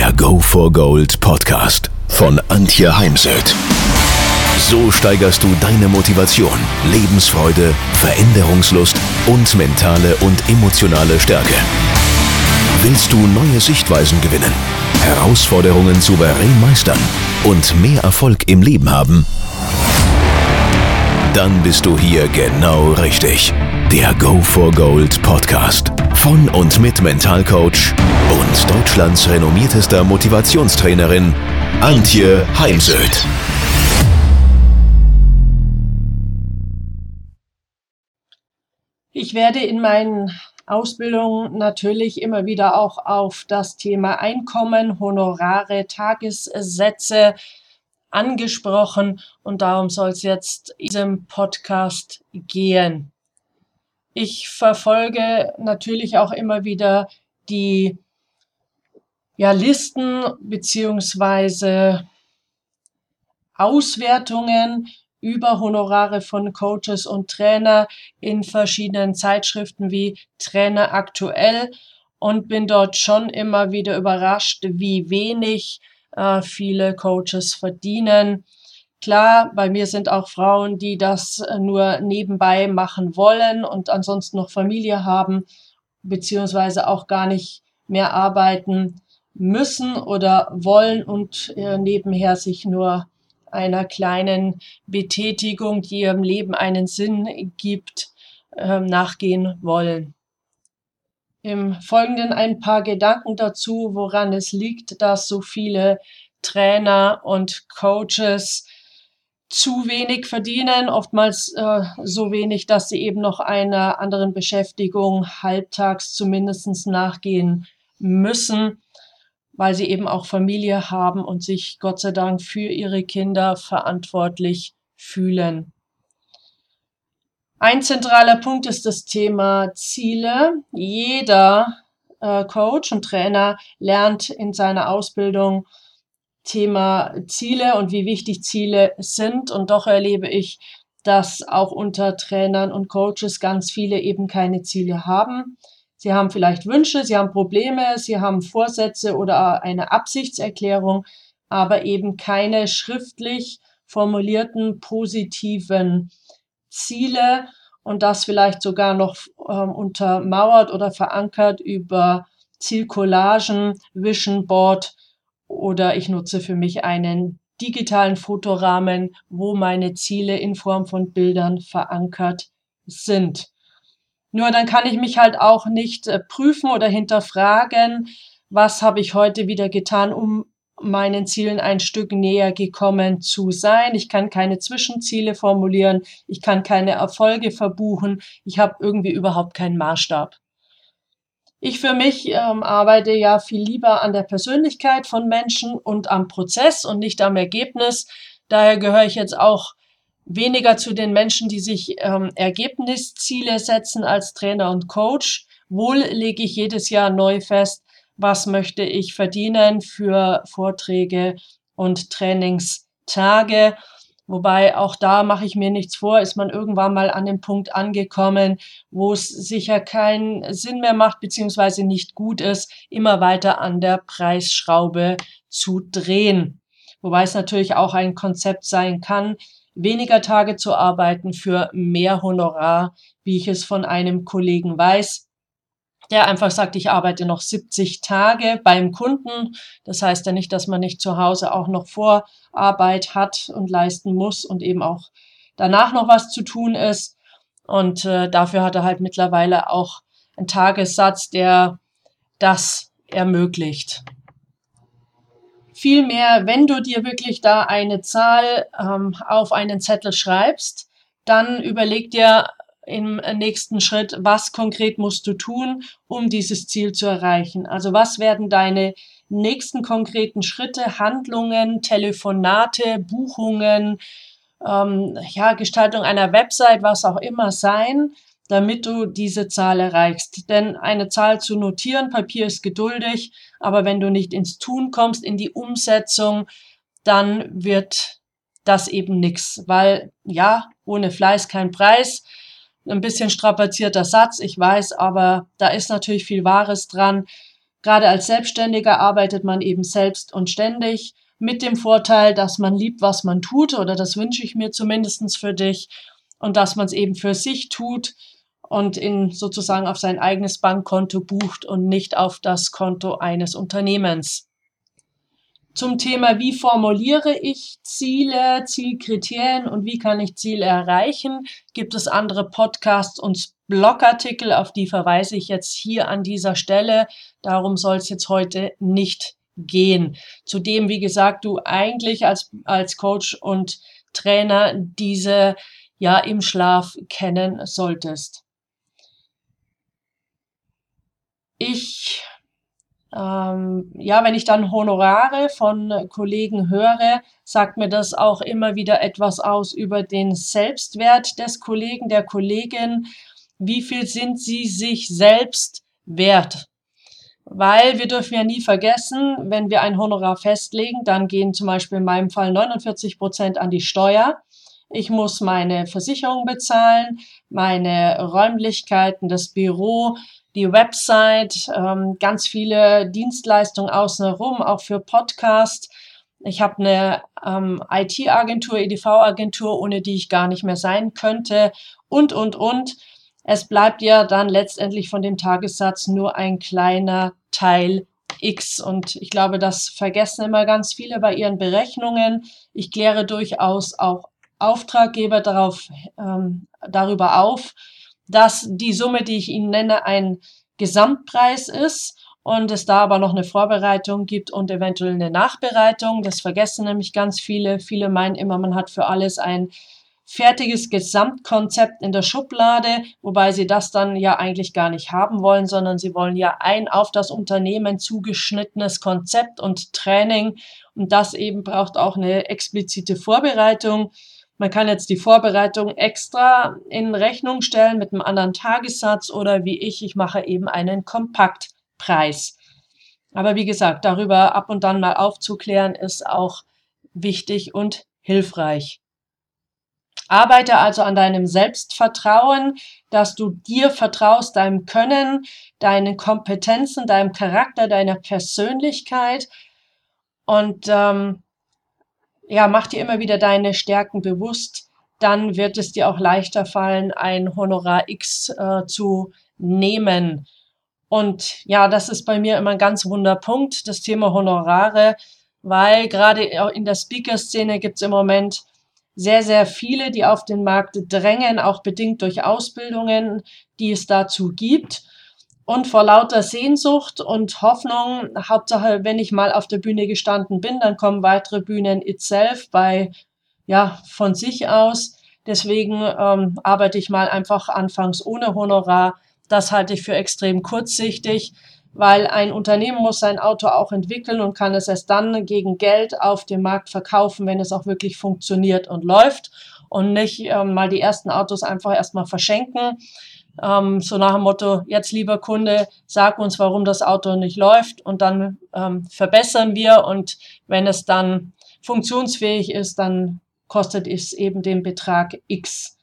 der Go for Gold Podcast von Antje Heimsöth. So steigerst du deine Motivation, Lebensfreude, Veränderungslust und mentale und emotionale Stärke. Willst du neue Sichtweisen gewinnen, Herausforderungen souverän meistern und mehr Erfolg im Leben haben? Dann bist du hier genau richtig. Der Go for Gold Podcast von und mit Mentalcoach und Deutschlands renommiertester Motivationstrainerin Antje Heimsöth. Ich werde in meinen Ausbildungen natürlich immer wieder auch auf das Thema Einkommen, Honorare, Tagessätze angesprochen und darum soll es jetzt in diesem Podcast gehen. Ich verfolge natürlich auch immer wieder die Listen bzw. Auswertungen über Honorare von Coaches und Trainer in verschiedenen Zeitschriften wie Trainer aktuell und bin dort schon immer wieder überrascht, wie wenig viele Coaches verdienen. Klar, bei mir sind auch Frauen, die das nur nebenbei machen wollen und ansonsten noch Familie haben, beziehungsweise auch gar nicht mehr arbeiten müssen oder wollen und nebenher sich nur einer kleinen Betätigung, die ihrem Leben einen Sinn gibt, nachgehen wollen. Im Folgenden ein paar Gedanken dazu, woran es liegt, dass so viele Trainer und Coaches zu wenig verdienen, oftmals so wenig, dass sie eben noch einer anderen Beschäftigung halbtags zumindest nachgehen müssen, weil sie eben auch Familie haben und sich Gott sei Dank für ihre Kinder verantwortlich fühlen. Ein zentraler Punkt ist das Thema Ziele. Jeder Coach und Trainer lernt in seiner Ausbildung Thema Ziele und wie wichtig Ziele sind. Und doch erlebe ich, dass auch unter Trainern und Coaches ganz viele eben keine Ziele haben. Sie haben vielleicht Wünsche, sie haben Probleme, sie haben Vorsätze oder eine Absichtserklärung, aber eben keine schriftlich formulierten positiven Ziele und das vielleicht sogar noch untermauert oder verankert über Zielcollagen, Vision Board oder ich nutze für mich einen digitalen Fotorahmen, wo meine Ziele in Form von Bildern verankert sind. Nur dann kann ich mich halt auch nicht prüfen oder hinterfragen, was habe ich heute wieder getan, um meinen Zielen ein Stück näher gekommen zu sein. Ich kann keine Zwischenziele formulieren, ich kann keine Erfolge verbuchen, ich habe irgendwie überhaupt keinen Maßstab. Ich für mich arbeite ja viel lieber an der Persönlichkeit von Menschen und am Prozess und nicht am Ergebnis. Daher gehöre ich jetzt auch weniger zu den Menschen, die sich Ergebnisziele setzen als Trainer und Coach. Wohl lege ich jedes Jahr neu fest, was möchte ich verdienen für Vorträge und Trainingstage. Wobei auch da mache ich mir nichts vor, ist man irgendwann mal an dem Punkt angekommen, wo es sicher keinen Sinn mehr macht, beziehungsweise nicht gut ist, immer weiter an der Preisschraube zu drehen. Wobei es natürlich auch ein Konzept sein kann, weniger Tage zu arbeiten für mehr Honorar, wie ich es von einem Kollegen weiß, der einfach sagt, ich arbeite noch 70 Tage beim Kunden. Das heißt ja nicht, dass man nicht zu Hause auch noch Vorarbeit hat und leisten muss und eben auch danach noch was zu tun ist. Und dafür hat er halt mittlerweile auch einen Tagessatz, der das ermöglicht. Vielmehr, wenn du dir wirklich da eine Zahl auf einen Zettel schreibst, dann überleg dir im nächsten Schritt, was konkret musst du tun, um dieses Ziel zu erreichen. Also was werden deine nächsten konkreten Schritte, Handlungen, Telefonate, Buchungen, Gestaltung einer Website, was auch immer sein, damit du diese Zahl erreichst. Denn eine Zahl zu notieren, Papier ist geduldig, aber wenn du nicht ins Tun kommst, in die Umsetzung, dann wird das eben nichts, weil ohne Fleiß kein Preis. Ein bisschen strapazierter Satz, ich weiß, aber da ist natürlich viel Wahres dran. Gerade als Selbstständiger arbeitet man eben selbst und ständig mit dem Vorteil, dass man liebt, was man tut, oder das wünsche ich mir zumindest für dich, und dass man es eben für sich tut und in sozusagen auf sein eigenes Bankkonto bucht und nicht auf das Konto eines Unternehmens. Zum Thema, wie formuliere ich Ziele, Zielkriterien und wie kann ich Ziele erreichen, gibt es andere Podcasts und Blogartikel, auf die verweise ich jetzt hier an dieser Stelle. Darum soll es jetzt heute nicht gehen. Zudem, wie gesagt, du eigentlich als Coach und Trainer diese ja im Schlaf kennen solltest. Wenn ich dann Honorare von Kollegen höre, sagt mir das auch immer wieder etwas aus über den Selbstwert des Kollegen, der Kollegin. Wie viel sind sie sich selbst wert? Weil wir dürfen ja nie vergessen, wenn wir ein Honorar festlegen, dann gehen zum Beispiel in meinem Fall 49% an die Steuer. Ich muss meine Versicherung bezahlen, meine Räumlichkeiten, das Büro, die Website, ganz viele Dienstleistungen außenrum, auch für Podcast. Ich habe eine IT-Agentur, EDV-Agentur, ohne die ich gar nicht mehr sein könnte und. Es bleibt ja dann letztendlich von dem Tagessatz nur ein kleiner Teil X. Und ich glaube, das vergessen immer ganz viele bei ihren Berechnungen. Ich kläre durchaus auch Auftraggeber darüber auf, dass die Summe, die ich Ihnen nenne, ein Gesamtpreis ist und es da aber noch eine Vorbereitung gibt und eventuell eine Nachbereitung. Das vergessen nämlich ganz viele. Viele meinen immer, man hat für alles ein fertiges Gesamtkonzept in der Schublade, wobei sie das dann ja eigentlich gar nicht haben wollen, sondern sie wollen ja ein auf das Unternehmen zugeschnittenes Konzept und Training, und das eben braucht auch eine explizite Vorbereitung. Man kann jetzt die Vorbereitung extra in Rechnung stellen mit einem anderen Tagessatz oder wie ich mache eben einen Kompaktpreis. Aber wie gesagt, darüber ab und dann mal aufzuklären, ist auch wichtig und hilfreich. Arbeite also an deinem Selbstvertrauen, dass du dir vertraust, deinem Können, deinen Kompetenzen, deinem Charakter, deiner Persönlichkeit, und mach dir immer wieder deine Stärken bewusst. Dann wird es dir auch leichter fallen, ein Honorar X zu nehmen. Und ja, das ist bei mir immer ein ganz wunder Punkt, das Thema Honorare, weil gerade in der Speaker-Szene gibt es im Moment sehr, sehr viele, die auf den Markt drängen, auch bedingt durch Ausbildungen, die es dazu gibt. Und vor lauter Sehnsucht und Hoffnung, Hauptsache, wenn ich mal auf der Bühne gestanden bin, dann kommen weitere Bühnen itself von sich aus. Deswegen arbeite ich mal einfach anfangs ohne Honorar. Das halte ich für extrem kurzsichtig, weil ein Unternehmen muss sein Auto auch entwickeln und kann es erst dann gegen Geld auf dem Markt verkaufen, wenn es auch wirklich funktioniert und läuft, und nicht mal die ersten Autos einfach erstmal verschenken. So nach dem Motto, jetzt lieber Kunde, sag uns, warum das Auto nicht läuft, und dann verbessern wir, und wenn es dann funktionsfähig ist, dann kostet es eben den Betrag X.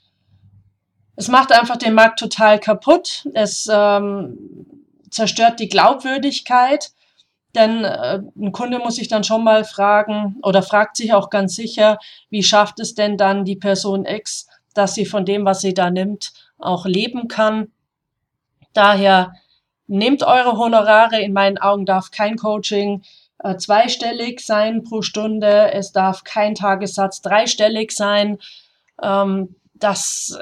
Es macht einfach den Markt total kaputt. Es zerstört die Glaubwürdigkeit, denn ein Kunde muss sich dann schon mal fragen oder fragt sich auch ganz sicher, wie schafft es denn dann die Person X, dass sie von dem, was sie da nimmt, auch leben kann. Daher nehmt eure Honorare. In meinen Augen darf kein Coaching zweistellig sein pro Stunde. Es darf kein Tagessatz dreistellig sein. Das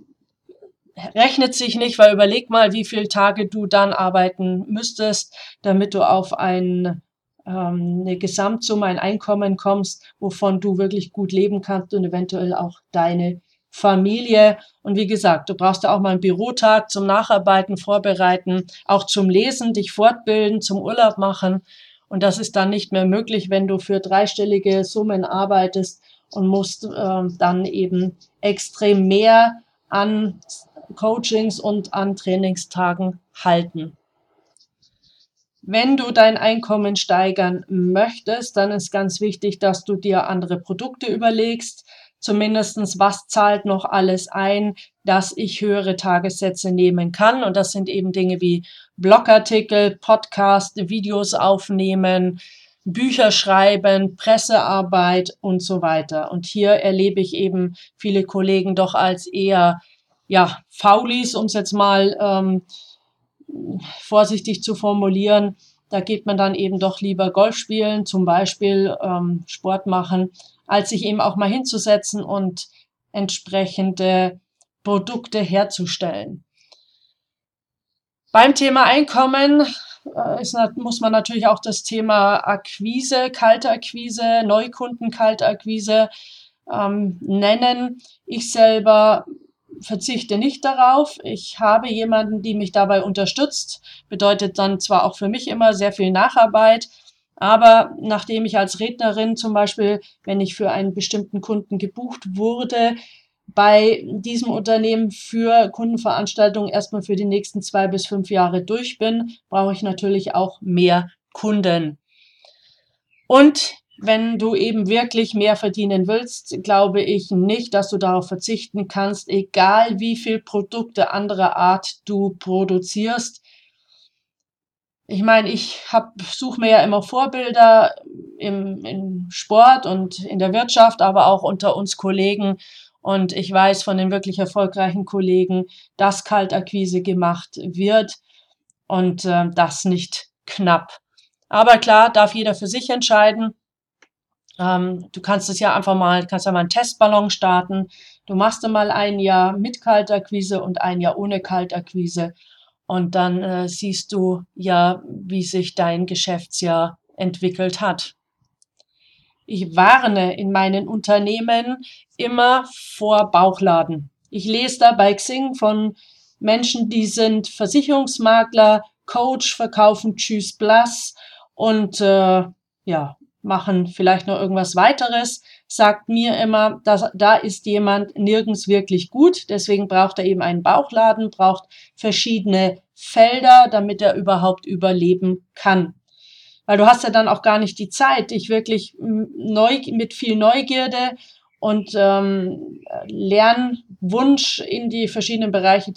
rechnet sich nicht, weil überleg mal, wie viele Tage du dann arbeiten müsstest, damit du auf eine Gesamtsumme, ein Einkommen kommst, wovon du wirklich gut leben kannst und eventuell auch deine Familie. Und wie gesagt, du brauchst ja auch mal einen Bürotag zum Nacharbeiten, Vorbereiten, auch zum Lesen, dich fortbilden, zum Urlaub machen. Und das ist dann nicht mehr möglich, wenn du für dreistellige Summen arbeitest und musst dann eben extrem mehr an Coachings und an Trainingstagen halten. Wenn du dein Einkommen steigern möchtest, dann ist ganz wichtig, dass du dir andere Produkte überlegst, zumindestens was zahlt noch alles ein, dass ich höhere Tagessätze nehmen kann. Und das sind eben Dinge wie Blogartikel, Podcast, Videos aufnehmen, Bücher schreiben, Pressearbeit und so weiter. Und hier erlebe ich eben viele Kollegen doch als eher, ja, Faulis, um es jetzt mal vorsichtig zu formulieren. Da geht man dann eben doch lieber Golf spielen, zum Beispiel Sport machen, als sich eben auch mal hinzusetzen und entsprechende Produkte herzustellen. Beim Thema Einkommen muss man natürlich auch das Thema Akquise, Kaltakquise, Neukunden, Kaltakquise nennen. Ich selber verzichte nicht darauf. Ich habe jemanden, die mich dabei unterstützt. Bedeutet dann zwar auch für mich immer sehr viel Nacharbeit, aber nachdem ich als Rednerin zum Beispiel, wenn ich für einen bestimmten Kunden gebucht wurde, bei diesem Unternehmen für Kundenveranstaltungen erstmal für die nächsten 2 bis 5 Jahre durch bin, brauche ich natürlich auch mehr Kunden. Und wenn du eben wirklich mehr verdienen willst, glaube ich nicht, dass du darauf verzichten kannst, egal wie viel Produkte anderer Art du produzierst. Ich meine, ich suche mir ja immer Vorbilder im Sport und in der Wirtschaft, aber auch unter uns Kollegen. Und ich weiß von den wirklich erfolgreichen Kollegen, dass Kaltakquise gemacht wird und das nicht knapp. Aber klar, darf jeder für sich entscheiden. Du kannst es ja einfach mal, kannst ja mal einen Testballon starten. Du machst dann mal ein Jahr mit Kaltakquise und ein Jahr ohne Kaltakquise. Und dann siehst du ja, wie sich dein Geschäftsjahr entwickelt hat. Ich warne in meinen Unternehmen immer vor Bauchladen. Ich lese da bei Xing von Menschen, die sind Versicherungsmakler, Coach, verkaufen Tschüss Blass und ja, machen vielleicht noch irgendwas weiteres, sagt mir immer, da ist jemand nirgends wirklich gut. Deswegen braucht er eben einen Bauchladen, braucht verschiedene Felder, damit er überhaupt überleben kann. Weil du hast ja dann auch gar nicht die Zeit, dich wirklich mit viel Neugierde und Lernwunsch in die verschiedenen Bereiche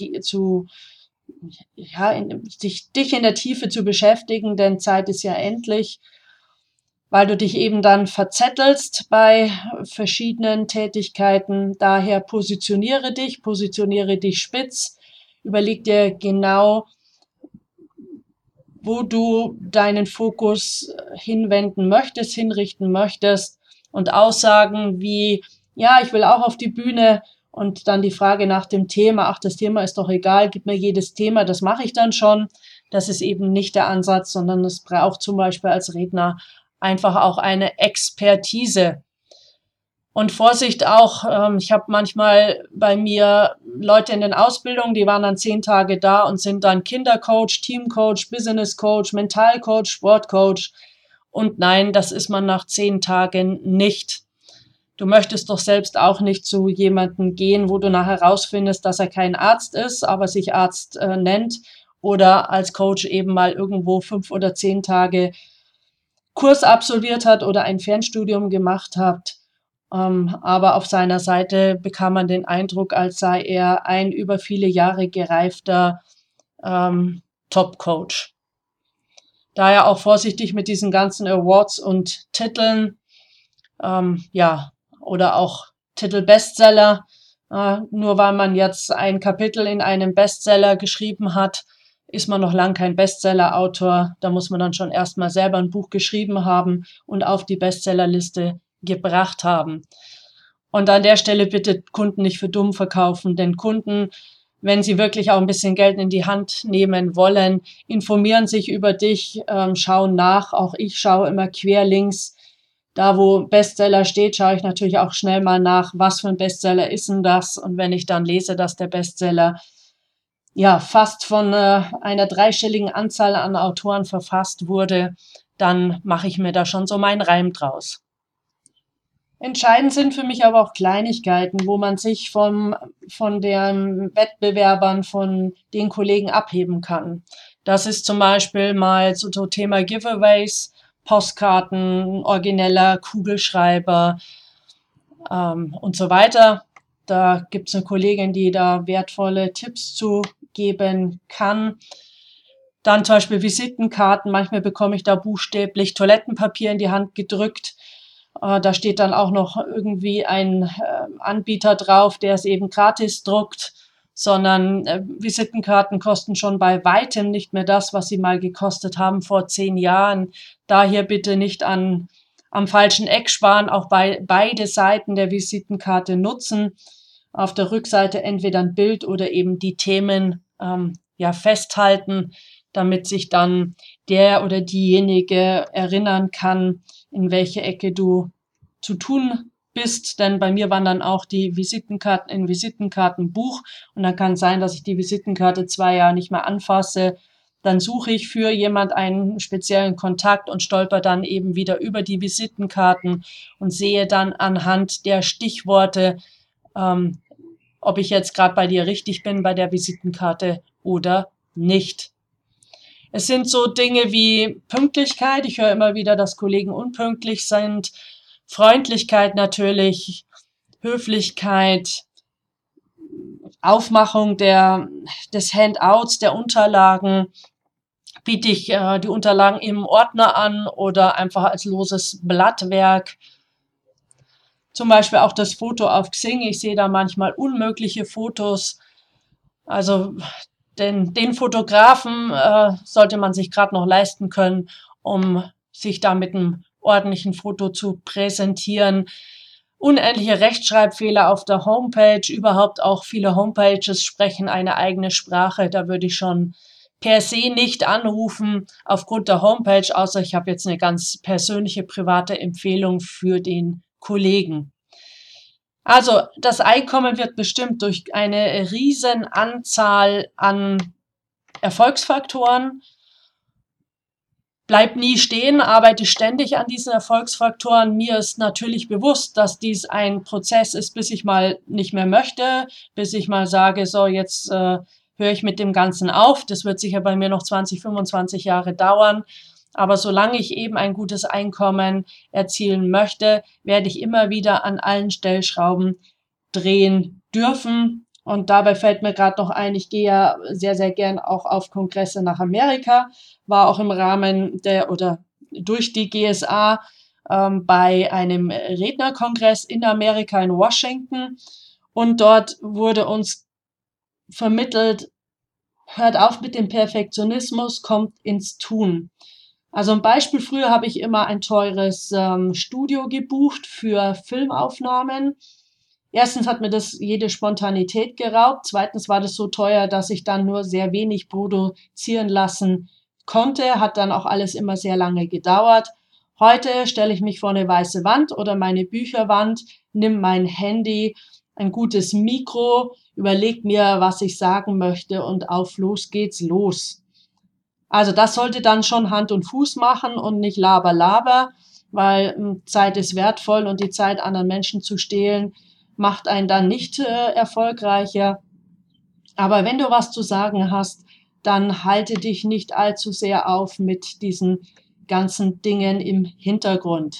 dich in der Tiefe zu beschäftigen, denn Zeit ist ja endlich, weil du dich eben dann verzettelst bei verschiedenen Tätigkeiten. Daher positioniere dich spitz, überleg dir genau, wo du deinen Fokus hinwenden möchtest, hinrichten möchtest und Aussagen wie, ja, ich will auch auf die Bühne und dann die Frage nach dem Thema, ach, das Thema ist doch egal, gib mir jedes Thema, das mache ich dann schon. Das ist eben nicht der Ansatz, sondern es braucht zum Beispiel als Redner einfach auch eine Expertise. Und Vorsicht auch, ich habe manchmal bei mir Leute in den Ausbildungen, die waren dann 10 Tage da und sind dann Kindercoach, Teamcoach, Businesscoach, Mentalcoach, Sportcoach. Und nein, das ist man nach 10 Tagen nicht. Du möchtest doch selbst auch nicht zu jemandem gehen, wo du nachher rausfindest, dass er kein Arzt ist, aber sich Arzt nennt oder als Coach eben mal irgendwo 5 oder 10 Tage Kurs absolviert hat oder ein Fernstudium gemacht hat. Aber auf seiner Seite bekam man den Eindruck, als sei er ein über viele Jahre gereifter Top-Coach. Daher auch vorsichtig mit diesen ganzen Awards und Titeln, ja, oder auch Titel Bestseller. Nur weil man jetzt ein Kapitel in einem Bestseller geschrieben hat, ist man noch lang kein Bestseller-Autor. Da muss man dann schon erstmal selber ein Buch geschrieben haben und auf die Bestsellerliste gebracht haben. Und an der Stelle bitte Kunden nicht für dumm verkaufen, denn Kunden, wenn sie wirklich auch ein bisschen Geld in die Hand nehmen wollen, informieren sich über dich, schauen nach. Auch ich schaue immer querlinks. Da, wo Bestseller steht, schaue ich natürlich auch schnell mal nach, was für ein Bestseller ist denn das? Und wenn ich dann lese, dass der Bestseller ja fast von einer dreistelligen Anzahl an Autoren verfasst wurde, dann mache ich mir da schon so meinen Reim draus. Entscheidend sind für mich aber auch Kleinigkeiten, wo man sich von den Wettbewerbern, von den Kollegen abheben kann. Das ist zum Beispiel mal so Thema Giveaways, Postkarten, origineller Kugelschreiber, und so weiter. Da gibt es eine Kollegin, die da wertvolle Tipps zu geben kann. Dann zum Beispiel Visitenkarten. Manchmal bekomme ich da buchstäblich Toilettenpapier in die Hand gedrückt. Da steht dann auch noch irgendwie ein Anbieter drauf, der es eben gratis druckt, sondern Visitenkarten kosten schon bei weitem nicht mehr das, was sie mal gekostet haben vor 10 Jahren. Daher bitte nicht am falschen Eck sparen, auch beide Seiten der Visitenkarte nutzen. Auf der Rückseite entweder ein Bild oder eben die Themen festhalten, damit sich dann der oder diejenige erinnern kann, in welche Ecke du zu tun bist. Denn bei mir waren dann auch die Visitenkarten in Visitenkartenbuch und dann kann es sein, dass ich die Visitenkarte 2 Jahre nicht mehr anfasse. Dann suche ich für jemand einen speziellen Kontakt und stolper dann eben wieder über die Visitenkarten und sehe dann anhand der Stichworte, ob ich jetzt gerade bei dir richtig bin bei der Visitenkarte oder nicht. Es sind so Dinge wie Pünktlichkeit. Ich höre immer wieder, dass Kollegen unpünktlich sind. Freundlichkeit natürlich, Höflichkeit, Aufmachung des Handouts, der Unterlagen. Biete ich die Unterlagen im Ordner an oder einfach als loses Blattwerk. Zum Beispiel auch das Foto auf Xing. Ich sehe da manchmal unmögliche Fotos. Also den Fotografen sollte man sich gerade noch leisten können, um sich da mit einem ordentlichen Foto zu präsentieren. Unendliche Rechtschreibfehler auf der Homepage. Überhaupt auch viele Homepages sprechen eine eigene Sprache. Da würde ich schon per se nicht anrufen aufgrund der Homepage, außer ich habe jetzt eine ganz persönliche, private Empfehlung für den Kollegen. Also das Einkommen wird bestimmt durch eine riesen Anzahl an Erfolgsfaktoren. Bleib nie stehen, arbeite ständig an diesen Erfolgsfaktoren. Mir ist natürlich bewusst, dass dies ein Prozess ist, bis ich mal nicht mehr möchte, bis ich mal sage, so jetzt höre ich mit dem Ganzen auf. Das wird sicher bei mir noch 20, 25 Jahre dauern. Aber solange ich eben ein gutes Einkommen erzielen möchte, werde ich immer wieder an allen Stellschrauben drehen dürfen. Und dabei fällt mir gerade noch ein, ich gehe ja sehr, sehr gern auch auf Kongresse nach Amerika, war auch im Rahmen durch die GSA bei einem Rednerkongress in Amerika in Washington. Und dort wurde uns vermittelt, hört auf mit dem Perfektionismus, kommt ins Tun. Also ein Beispiel, früher habe ich immer ein teures Studio gebucht für Filmaufnahmen. Erstens hat mir das jede Spontanität geraubt. Zweitens war das so teuer, dass ich dann nur sehr wenig produzieren lassen konnte. Hat dann auch alles immer sehr lange gedauert. Heute stelle ich mich vor eine weiße Wand oder meine Bücherwand, nimm mein Handy, ein gutes Mikro, überleg mir, was ich sagen möchte und auf los geht's los. Also das sollte dann schon Hand und Fuß machen und nicht Laber, Laber, weil Zeit ist wertvoll und die Zeit anderen Menschen zu stehlen, macht einen dann nicht erfolgreicher. Aber wenn du was zu sagen hast, dann halte dich nicht allzu sehr auf mit diesen ganzen Dingen im Hintergrund.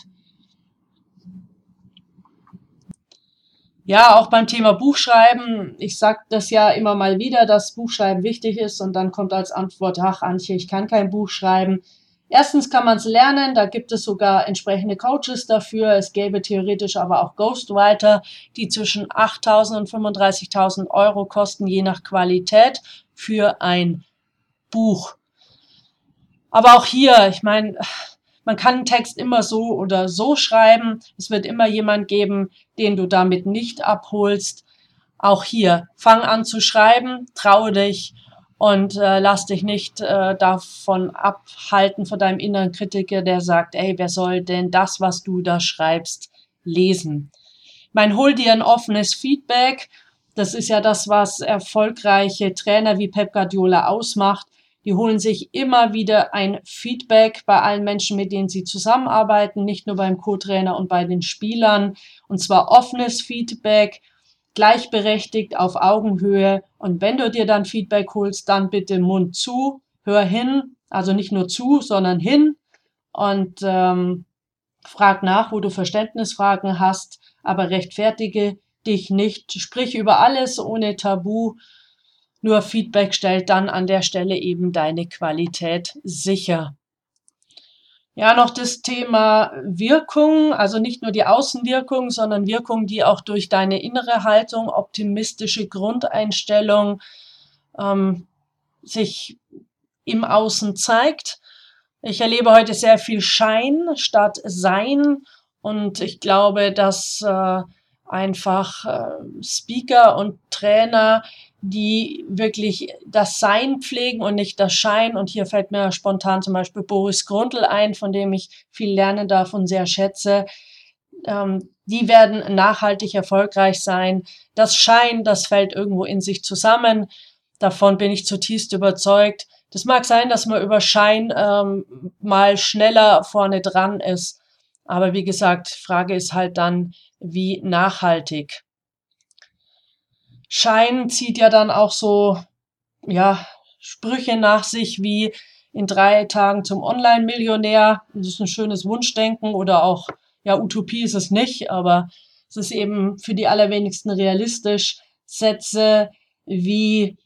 Ja, auch beim Thema Buchschreiben. Ich sage das ja immer mal wieder, dass Buchschreiben wichtig ist und dann kommt als Antwort, ach Antje, ich kann kein Buch schreiben. Erstens kann man es lernen, da gibt es sogar entsprechende Coaches dafür. Es gäbe theoretisch aber auch Ghostwriter, die zwischen 8.000 und 35.000 Euro kosten, je nach Qualität für ein Buch. Aber auch hier, ich meine, man kann einen Text immer so oder so schreiben. Es wird immer jemand geben, den du damit nicht abholst. Auch hier, fang an zu schreiben, traue dich und lass dich nicht davon abhalten, von deinem inneren Kritiker, der sagt, ey, wer soll denn das, was du da schreibst, lesen? Ich meine, hol dir ein offenes Feedback. Das ist ja das, was erfolgreiche Trainer wie Pep Guardiola ausmacht. Die holen sich immer wieder ein Feedback bei allen Menschen, mit denen sie zusammenarbeiten, nicht nur beim Co-Trainer und bei den Spielern. Und zwar offenes Feedback, gleichberechtigt auf Augenhöhe. Und wenn du dir dann Feedback holst, dann bitte Mund zu, hör hin, also nicht nur zu, sondern hin und frag nach, wo du Verständnisfragen hast. aber rechtfertige dich nicht. Sprich über alles ohne Tabu. Nur Feedback stellt dann an der Stelle eben deine Qualität sicher. Ja, noch das Thema Wirkung, also nicht nur die Außenwirkung, sondern Wirkung, die auch durch deine innere Haltung, optimistische Grundeinstellung sich im Außen zeigt. Ich erlebe heute sehr viel Schein statt Sein und ich glaube, dass einfach Speaker und Trainer, die wirklich das Sein pflegen und nicht das Schein. Und hier fällt mir spontan zum Beispiel Boris Grundl ein, von dem ich viel lernen darf und sehr schätze. Die werden nachhaltig erfolgreich sein. Das Schein, das fällt irgendwo in sich zusammen. Davon bin ich zutiefst überzeugt. Das mag sein, dass man über Schein mal schneller vorne dran ist. Aber wie gesagt, Frage ist halt dann, wie nachhaltig. Schein zieht ja dann auch so, ja, Sprüche nach sich wie in 3 Tagen zum Online-Millionär. Das ist ein schönes Wunschdenken oder auch, ja, Utopie ist es nicht, aber es ist eben für die allerwenigsten realistisch. Sätze wie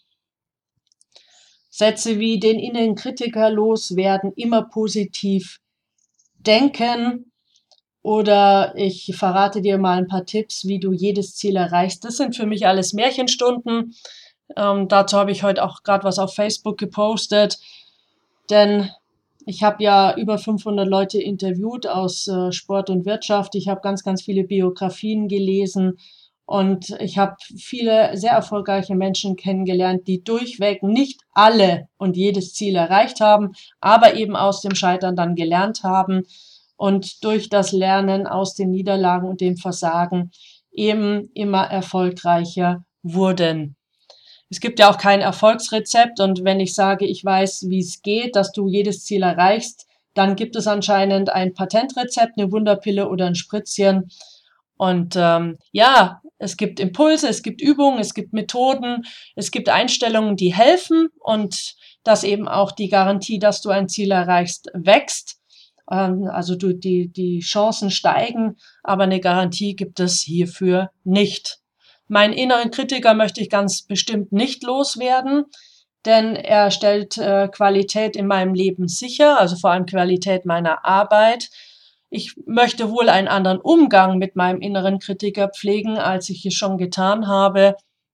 den inneren Kritiker loswerden, immer positiv denken. Oder ich verrate dir mal ein paar Tipps, wie du jedes Ziel erreichst. Das sind für mich alles Märchenstunden. Dazu habe ich heute auch gerade was auf Facebook gepostet. Denn ich habe ja über 500 Leute interviewt aus Sport und Wirtschaft. Ich habe ganz, ganz viele Biografien gelesen. Und ich habe viele sehr erfolgreiche Menschen kennengelernt, die durchweg nicht alle und jedes Ziel erreicht haben, aber eben aus dem Scheitern dann gelernt haben und durch das Lernen aus den Niederlagen und dem Versagen eben immer erfolgreicher wurden. Es gibt ja auch kein Erfolgsrezept und wenn ich sage, ich weiß, wie es geht, dass du jedes Ziel erreichst, dann gibt es anscheinend ein Patentrezept, eine Wunderpille oder ein Spritzchen. Und ja, es gibt Impulse, es gibt Übungen, es gibt Methoden, es gibt Einstellungen, die helfen und dass eben auch die Garantie, dass du ein Ziel erreichst, wächst. Also die Chancen steigen, aber eine Garantie gibt es hierfür nicht. Meinen inneren Kritiker möchte ich ganz bestimmt nicht loswerden, denn er stellt Qualität in meinem Leben sicher, also vor allem Qualität meiner Arbeit. Ich möchte wohl einen anderen Umgang mit meinem inneren Kritiker pflegen, als ich es schon getan habe.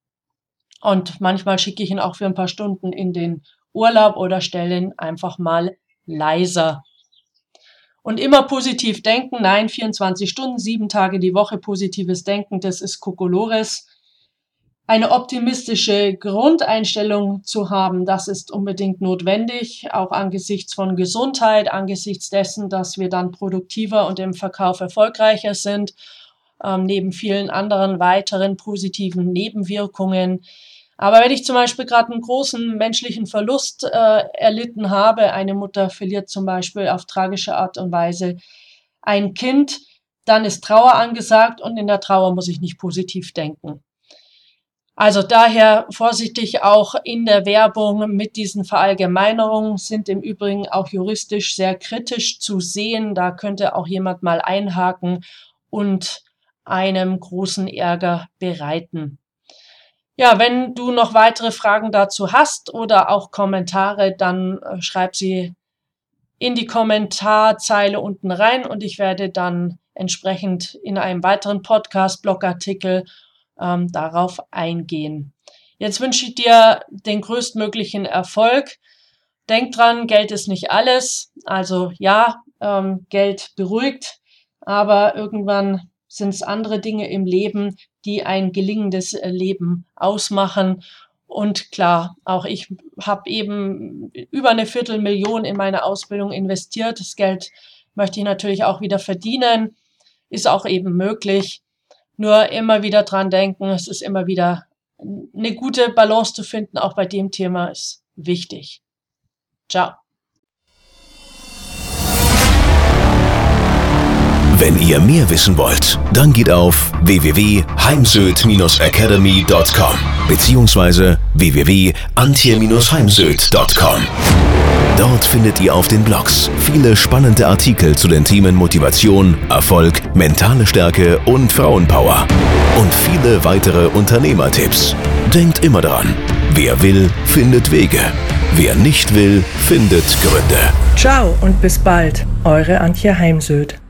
Und manchmal schicke ich ihn auch für ein paar Stunden in den Urlaub oder stelle ihn einfach mal leiser. Und immer positiv denken, nein, 24 Stunden, 7 Tage die Woche positives Denken, das ist Kokolores. Eine optimistische Grundeinstellung zu haben, das ist unbedingt notwendig, auch angesichts von Gesundheit, angesichts dessen, dass wir dann produktiver und im Verkauf erfolgreicher sind, neben vielen anderen weiteren positiven Nebenwirkungen. Aber wenn ich zum Beispiel gerade einen großen menschlichen Verlust erlitten habe, eine Mutter verliert zum Beispiel auf tragische Art und Weise ein Kind, dann ist Trauer angesagt und in der Trauer muss ich nicht positiv denken. Also daher vorsichtig auch in der Werbung mit diesen Verallgemeinerungen, sind im Übrigen auch juristisch sehr kritisch zu sehen. Da könnte auch jemand mal einhaken und einem großen Ärger bereiten. Ja, wenn du noch weitere Fragen dazu hast oder auch Kommentare, dann schreib sie in die Kommentarzeile unten rein und ich werde dann entsprechend in einem weiteren Podcast, Blogartikel darauf eingehen. Jetzt wünsche ich dir den größtmöglichen Erfolg. Denk dran, Geld ist nicht alles. Also ja, Geld beruhigt, aber irgendwann sind es andere Dinge im Leben, die ein gelingendes Leben ausmachen. Und klar, auch ich habe eben über 250.000 in meine Ausbildung investiert. Das Geld möchte ich natürlich auch wieder verdienen. Ist auch eben möglich. Nur immer wieder dran denken, es ist immer wieder eine gute Balance zu finden, auch bei dem Thema ist wichtig. Ciao. Wenn ihr mehr wissen wollt, dann geht auf www.heimsöd-academy.com bzw. www.antje-heimsöd.com. Dort findet ihr auf den Blogs viele spannende Artikel zu den Themen Motivation, Erfolg, mentale Stärke und Frauenpower. Und viele weitere Unternehmertipps. Denkt immer daran, wer will, findet Wege. Wer nicht will, findet Gründe. Ciao und bis bald, eure Antje Heimsöd.